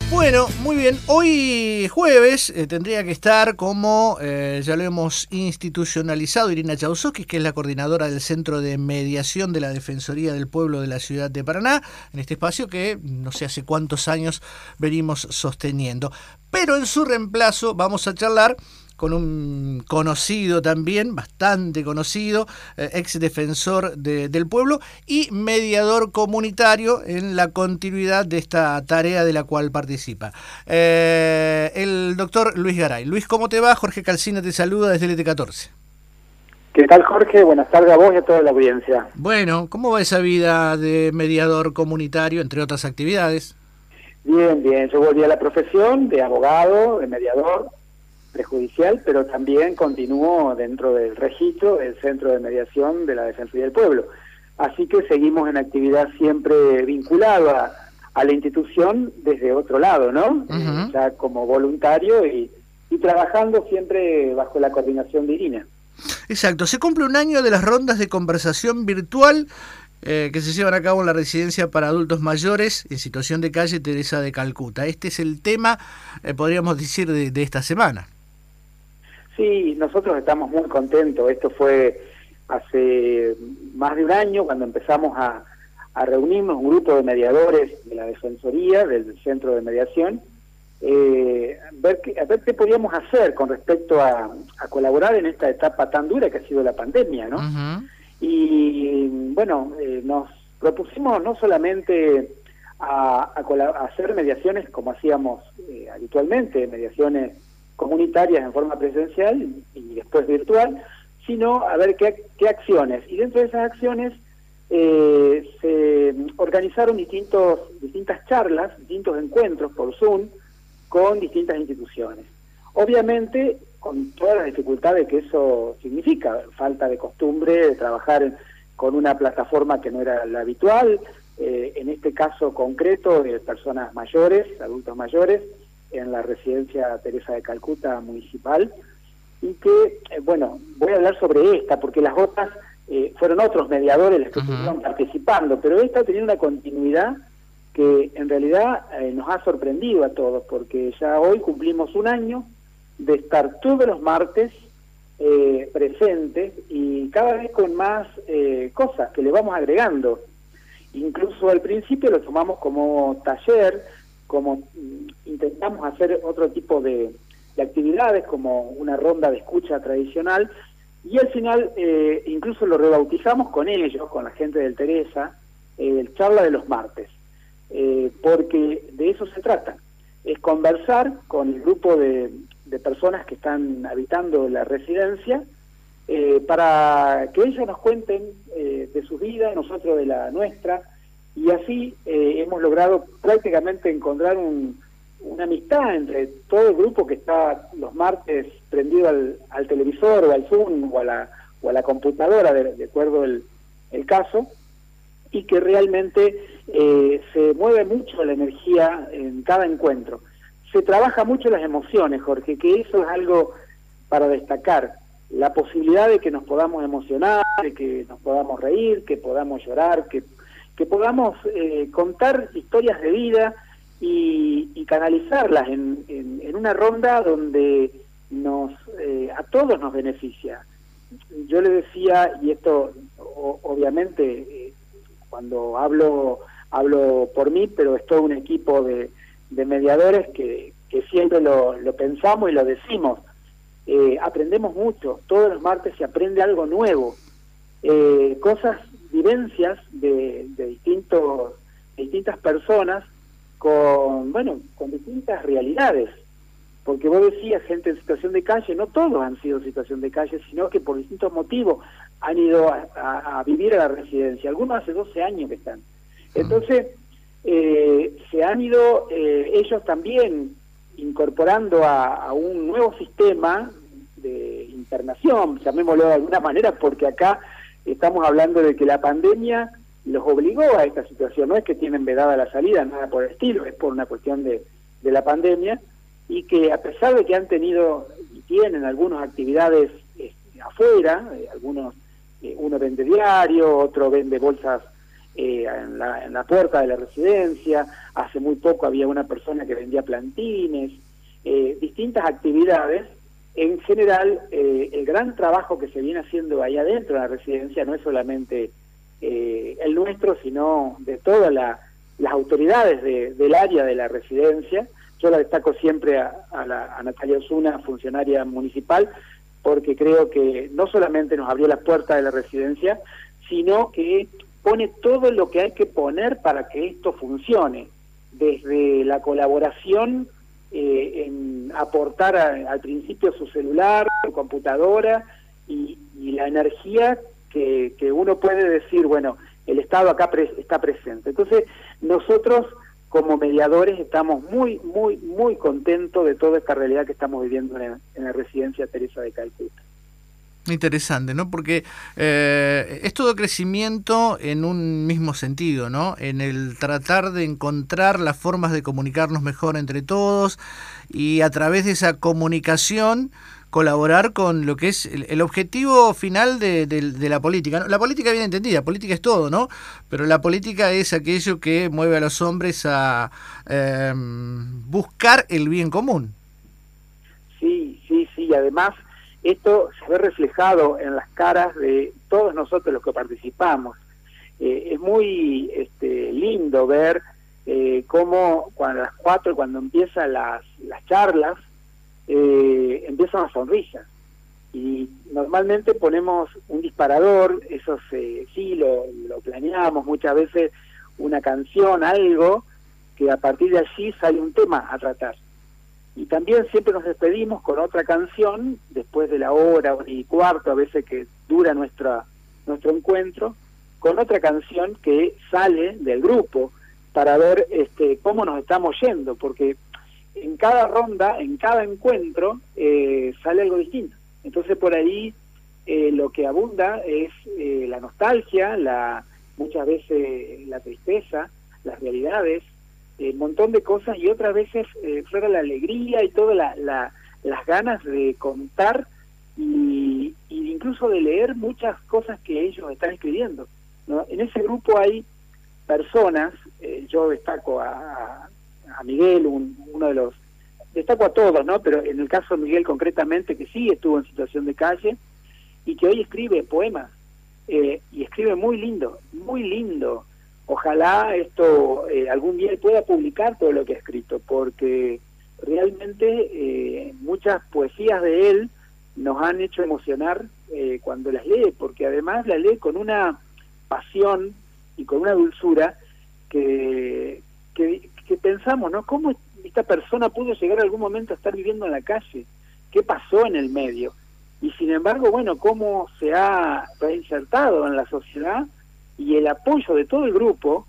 Bueno, muy bien. Hoy jueves tendría que estar, como ya lo hemos institucionalizado, Irina Jausovsky, que es la coordinadora del Centro de Mediación de la Defensoría del Pueblo de la Ciudad de Paraná, en este espacio que no sé hace cuántos años venimos sosteniendo. Pero en su reemplazo vamos a charlar con un conocido también, bastante conocido, ex defensor del pueblo y mediador comunitario en la continuidad de esta tarea de la cual participa. El doctor Luis Garay. Luis, ¿cómo te va? Jorge Calcina te saluda desde el ET14. ¿Qué tal, Jorge? Buenas tardes a vos y a toda la audiencia. Bueno, ¿cómo va esa vida de mediador comunitario, entre otras actividades? Bien, bien. Yo volví a la profesión de abogado, de mediador prejudicial, pero también continúo dentro del registro del Centro de Mediación de la Defensoría del Pueblo. Así que seguimos en actividad siempre vinculado a la institución desde otro lado, ¿no? Ya como voluntario y trabajando siempre bajo la coordinación de Irina. Exacto. Se cumple un año de las rondas de conversación virtual que se llevan a cabo en la residencia para adultos mayores en situación de calle Teresa de Calcuta. Este es el tema, podríamos decir, de esta semana. Sí, nosotros estamos muy contentos. Esto fue hace más de un año cuando empezamos a reunirnos un grupo de mediadores de la Defensoría, del Centro de Mediación, a ver qué podíamos hacer con respecto a colaborar en esta etapa tan dura que ha sido la pandemia, ¿no? Uh-huh. Y bueno, nos propusimos no solamente a hacer mediaciones como hacíamos habitualmente, mediaciones comunitarias en forma presencial y después virtual, sino a ver qué acciones. Y dentro de esas acciones se organizaron distintas charlas, distintos encuentros por Zoom con distintas instituciones. Obviamente, con todas las dificultades que eso significa, falta de costumbre de trabajar con una plataforma que no era la habitual, en este caso concreto de personas mayores, adultos mayores, en la residencia Teresa de Calcuta municipal, y que, bueno, voy a hablar sobre esta, porque las otras fueron otros mediadores los que estuvieron participando, pero esta tenía una continuidad que en realidad nos ha sorprendido a todos, porque ya hoy cumplimos un año de estar todos los martes presentes y cada vez con más cosas que le vamos agregando. Incluso al principio lo tomamos como taller, como intentamos hacer otro tipo de actividades, como una ronda de escucha tradicional, y al final incluso lo rebautizamos con ellos, con la gente del Teresa, el charla de los martes, porque de eso se trata, es conversar con el grupo de personas que están habitando la residencia, para que ellos nos cuenten de su vida, nosotros de la nuestra, y así hemos logrado prácticamente encontrar una amistad entre todo el grupo que está los martes prendido al televisor o al Zoom o a la computadora, de acuerdo el caso, y que realmente se mueve mucho la energía en cada encuentro. Se trabaja mucho las emociones, Jorge, que eso es algo para destacar. La posibilidad de que nos podamos emocionar, de que nos podamos reír, que podamos llorar, que podamos contar historias de vida y canalizarlas en una ronda donde a todos nos beneficia. Yo le decía, y esto obviamente cuando hablo por mí, pero es todo un equipo de mediadores que siempre lo pensamos y lo decimos. Aprendemos mucho, todos los martes se aprende algo nuevo, vivencias de distintas personas con distintas realidades, porque vos decías gente en situación de calle, no todos han sido en situación de calle, sino que por distintos motivos han ido a vivir a la residencia, algunos hace 12 años que están. Entonces se han ido ellos también incorporando a un nuevo sistema de internación, llamémoslo de alguna manera, porque acá estamos hablando de que la pandemia los obligó a esta situación, no es que tienen vedada la salida, nada por el estilo, es por una cuestión de la pandemia, y que a pesar de que han tenido y tienen algunas actividades afuera, algunos uno vende diario, otro vende bolsas en la puerta de la residencia. Hace muy poco había una persona que vendía plantines, distintas actividades. En general, el gran trabajo que se viene haciendo ahí adentro de la residencia no es solamente el nuestro, sino de todas las autoridades del área de la residencia. Yo la destaco siempre a Natalia Osuna, funcionaria municipal, porque creo que no solamente nos abrió las puertas de la residencia, sino que pone todo lo que hay que poner para que esto funcione, desde la colaboración, en aportar al principio su celular, su computadora y la energía que uno puede decir, bueno, el Estado acá está presente. Entonces, nosotros como mediadores estamos muy, muy, muy contentos de toda esta realidad que estamos viviendo en la residencia Teresa de Calcuta. Interesante, ¿no? Porque es todo crecimiento en un mismo sentido, ¿no? En el tratar de encontrar las formas de comunicarnos mejor entre todos y a través de esa comunicación colaborar con lo que es el objetivo final de la política. La política bien entendida, política es todo, ¿no? Pero la política es aquello que mueve a los hombres a buscar el bien común. Sí, además esto se ve reflejado en las caras de todos nosotros los que participamos. Es muy lindo ver cómo a las 4, cuando empiezan las charlas, empiezan las sonrisas. Y normalmente ponemos un disparador, eso sí lo planeamos muchas veces, una canción, algo, que a partir de allí sale un tema a tratar. Y también siempre nos despedimos con otra canción, después de la hora y cuarto, a veces que dura nuestro encuentro, con otra canción que sale del grupo para ver cómo nos estamos yendo, porque en cada ronda, en cada encuentro, sale algo distinto. Entonces por ahí lo que abunda es la nostalgia, muchas veces la tristeza, las realidades, un montón de cosas, y otras veces fuera la alegría y todas las ganas de contar y incluso de leer muchas cosas que ellos están escribiendo, ¿no? En ese grupo hay personas, yo destaco a Miguel, uno de los, destaco a todos, ¿no? Pero en el caso de Miguel concretamente, que sí estuvo en situación de calle y que hoy escribe poemas, y escribe muy lindo, muy lindo. Ojalá esto algún día pueda publicar todo lo que ha escrito, porque realmente muchas poesías de él nos han hecho emocionar cuando las lee, porque además las lee con una pasión y con una dulzura que pensamos, ¿no? ¿Cómo esta persona pudo llegar a algún momento a estar viviendo en la calle? ¿Qué pasó en el medio? Y sin embargo, bueno, cómo se ha reinsertado en la sociedad, y el apoyo de todo el grupo,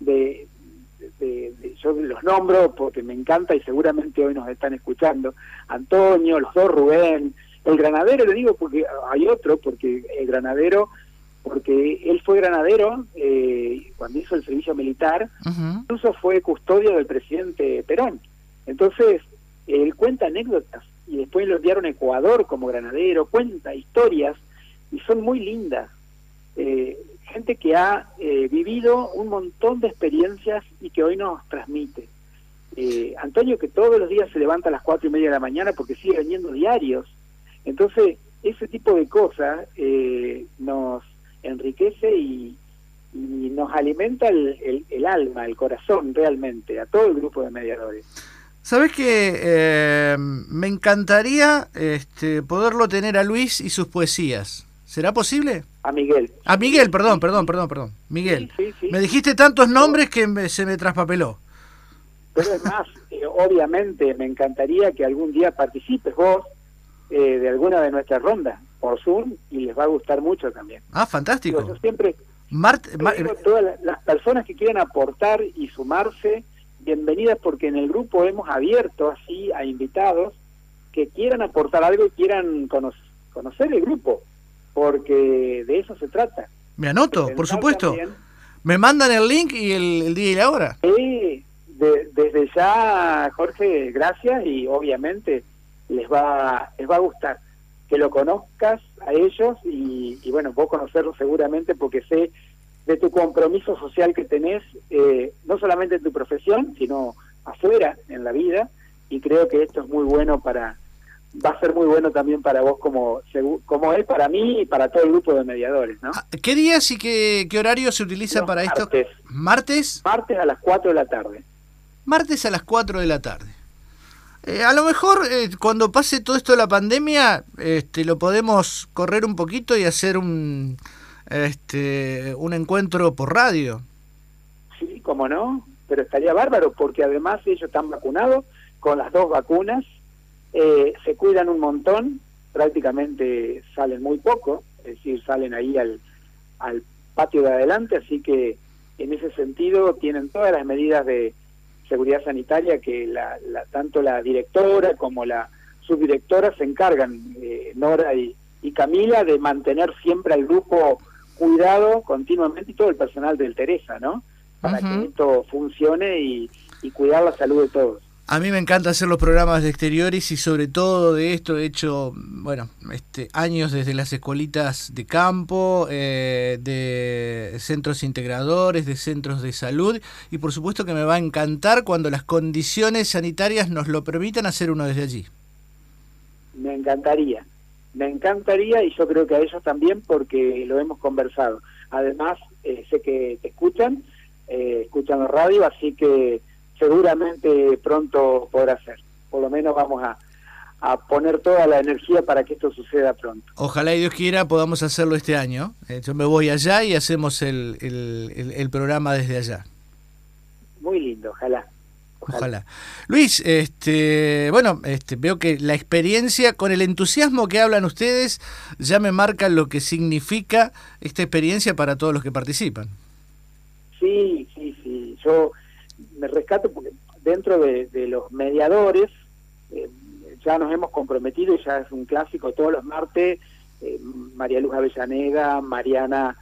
yo los nombro porque me encanta y seguramente hoy nos están escuchando, Antonio, los dos Rubén, el granadero, le digo porque hay otro, porque el granadero, porque él fue granadero cuando hizo el servicio militar, incluso fue custodio del presidente Perón. Entonces, él cuenta anécdotas, y después lo enviaron a Ecuador como granadero, cuenta historias, y son muy lindas. Gente que ha vivido un montón de experiencias y que hoy nos transmite. Antonio, que todos los días se levanta a las 4:30 de la mañana porque sigue vendiendo diarios. Entonces, ese tipo de cosas nos enriquece y nos alimenta el alma, el corazón realmente, a todo el grupo de mediadores. ¿Sabés que me encantaría poderlo tener a Luis y sus poesías? ¿Será posible? A Miguel. A Miguel, perdón. Miguel. Sí. Me dijiste tantos nombres que se me traspapeló. Pero es más, obviamente me encantaría que algún día participes vos de alguna de nuestras rondas por Zoom, y les va a gustar mucho también. Ah, fantástico. Yo siempre digo, todas las personas que quieran aportar y sumarse, bienvenidas, porque en el grupo hemos abierto así a invitados que quieran aportar algo y quieran conocer el grupo, porque de eso se trata. Me anoto, por supuesto. También, me mandan el link y el día y la hora. Sí, desde ya, Jorge, gracias, y obviamente les va a gustar que lo conozcas a ellos y bueno, vos conocerlos seguramente, porque sé de tu compromiso social que tenés, no solamente en tu profesión, sino afuera, en la vida, y creo que esto es muy bueno va a ser muy bueno también para vos como es para mí y para todo el grupo de mediadores, ¿no? ¿Qué días y qué horario se utiliza Los para esto? martes. ¿Martes? Martes a las 4 de la tarde. Martes a las 4 de la tarde. A lo mejor cuando pase todo esto de la pandemia, lo podemos correr un poquito y hacer un encuentro por radio. Sí, cómo no, pero estaría bárbaro porque además ellos están vacunados con las 2 vacunas, se cuidan un montón, prácticamente salen muy poco, es decir, salen ahí al patio de adelante, así que en ese sentido tienen todas las medidas de seguridad sanitaria que tanto la directora como la subdirectora se encargan, Nora y Camila, de mantener siempre al grupo cuidado continuamente, y todo el personal del Teresa, ¿no? Para que esto funcione y cuidar la salud de todos. A mí me encanta hacer los programas de exteriores y sobre todo de esto he hecho, años desde las escuelitas de campo, de centros integradores, de centros de salud, y por supuesto que me va a encantar cuando las condiciones sanitarias nos lo permitan hacer uno desde allí. Me encantaría y yo creo que a ellos también porque lo hemos conversado. Además, sé que te escuchan la radio, así que seguramente pronto podrá ser. Por lo menos vamos a poner toda la energía para que esto suceda pronto. Ojalá y Dios quiera podamos hacerlo este año. Yo me voy allá y hacemos el programa desde allá. Muy lindo, ojalá. Luis, veo que la experiencia, con el entusiasmo que hablan ustedes, ya me marca lo que significa esta experiencia para todos los que participan. Sí, yo me rescato porque dentro de los mediadores ya nos hemos comprometido y ya es un clásico todos los martes. María Luz Avellaneda, Mariana,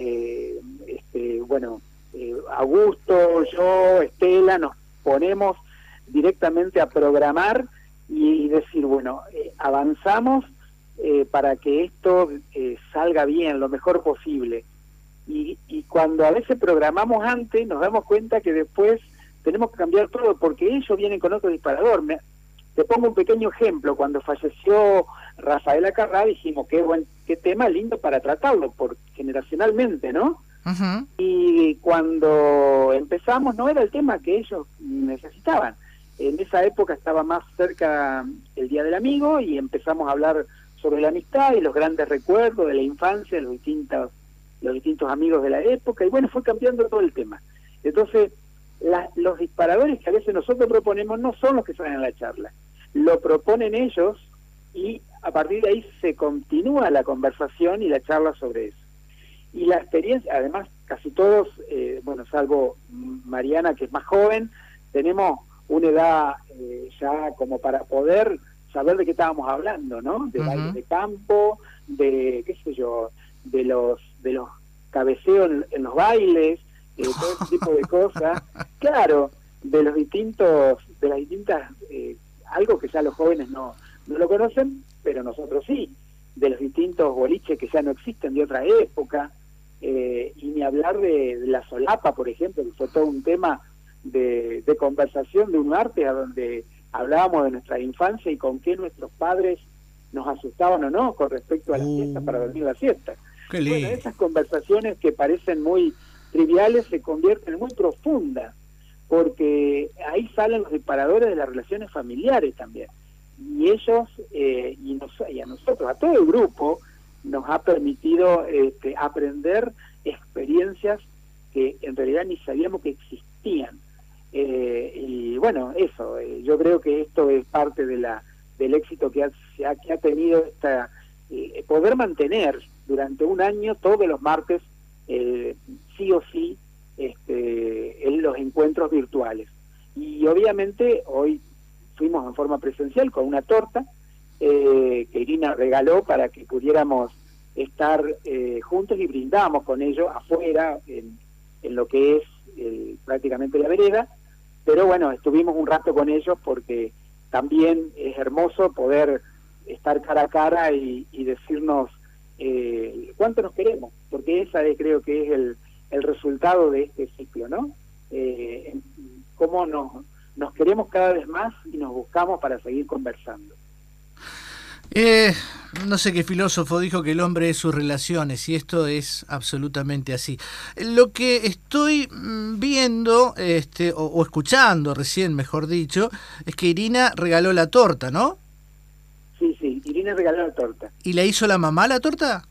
Augusto, yo, Estela, nos ponemos directamente a programar y decir, avanzamos para que esto salga bien, lo mejor posible. Y cuando a veces programamos antes, nos damos cuenta que después tenemos que cambiar todo, porque ellos vienen con otro disparador. Te pongo un pequeño ejemplo. Cuando falleció Rafaela Carrá, dijimos, qué tema lindo para tratarlo, generacionalmente, ¿no? Uh-huh. Y cuando empezamos, no era el tema que ellos necesitaban. En esa época estaba más cerca el Día del Amigo, y empezamos a hablar sobre la amistad y los grandes recuerdos de la infancia, los distintos amigos de la época, y fue cambiando todo el tema. Entonces, los disparadores que a veces nosotros proponemos no son los que salen a la charla, lo proponen ellos, y a partir de ahí se continúa la conversación y la charla sobre eso. Y la experiencia, además, casi todos, salvo Mariana, que es más joven, tenemos una edad ya como para poder saber de qué estábamos hablando, ¿no? De bailes de campo, de, de los cabeceos en los bailes, todo ese tipo de cosas. Claro, de las distintas, algo que ya los jóvenes no lo conocen, pero nosotros sí, de los distintos boliches que ya no existen de otra época, y ni hablar de la solapa, por ejemplo, que fue todo un tema de conversación de un martes, a donde hablábamos de nuestra infancia y con qué nuestros padres nos asustaban o no con respecto a la siesta, para dormir la siesta. Esas conversaciones que parecen muy triviales se convierten en muy profundas, porque ahí salen los disparadores de las relaciones familiares también. Y ellos, y a nosotros, a todo el grupo, nos ha permitido aprender experiencias que en realidad ni sabíamos que existían. Yo creo que esto es parte del éxito que ha tenido poder mantener durante un año todos los martes, sí o sí, en los encuentros virtuales. Y obviamente hoy fuimos en forma presencial con una torta que Irina regaló para que pudiéramos estar juntos, y brindamos con ellos afuera en lo que es prácticamente la vereda. Pero estuvimos un rato con ellos porque también es hermoso poder estar cara a cara y decirnos cuánto nos queremos, porque esa creo que es el resultado de este ciclo, ¿no? Cómo nos queremos cada vez más y nos buscamos para seguir conversando. No sé qué filósofo dijo que el hombre es sus relaciones, y esto es absolutamente así. Lo que estoy viendo, o escuchando recién, mejor dicho, es que Irina regaló la torta, ¿no? Sí, Irina regaló la torta. ¿Y la hizo la mamá la torta?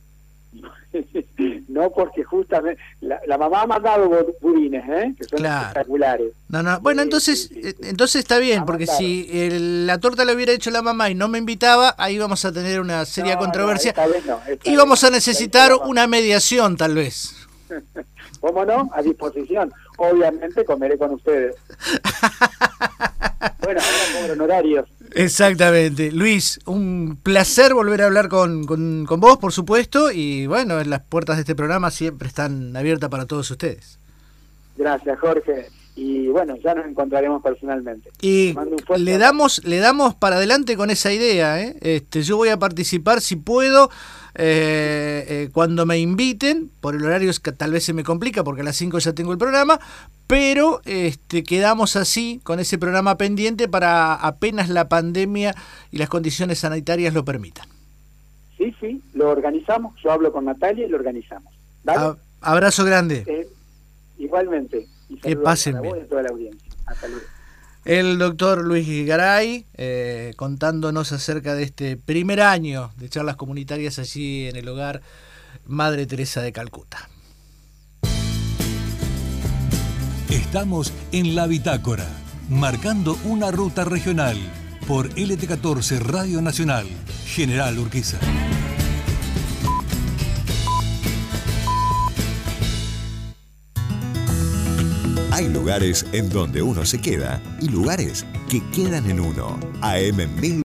No, porque justamente la mamá ha mandado budines, que son espectaculares. No. Bueno, entonces entonces está bien, porque si la torta la hubiera hecho la mamá y no me invitaba, ahí vamos a tener una seria controversia. Y vamos a necesitar una mediación, tal vez. ¿Cómo no? A disposición. Obviamente comeré con ustedes. Bueno, ahora cobro honorarios. Exactamente. Luis, un placer volver a hablar con vos, por supuesto, y bueno, las puertas de este programa siempre están abiertas para todos ustedes. Gracias, Jorge. Y bueno, ya nos encontraremos personalmente. Y le damos para adelante con esa idea, yo voy a participar si puedo, cuando me inviten. Por el horario es que tal vez se me complica porque a las 5 ya tengo el programa, pero quedamos así con ese programa pendiente para apenas la pandemia y las condiciones sanitarias lo permitan. Sí, lo organizamos. Yo hablo con Natalia y lo organizamos. ¿Vale? Abrazo grande. Igualmente. Y que pasen bien. A toda la audiencia. Hasta luego. El doctor Luis Garay, contándonos acerca de este primer año de charlas comunitarias allí en el hogar Madre Teresa de Calcuta. Estamos en La Bitácora, marcando una ruta regional por LT14 Radio Nacional, General Urquiza. Hay lugares en donde uno se queda y lugares que quedan en uno. AM 1000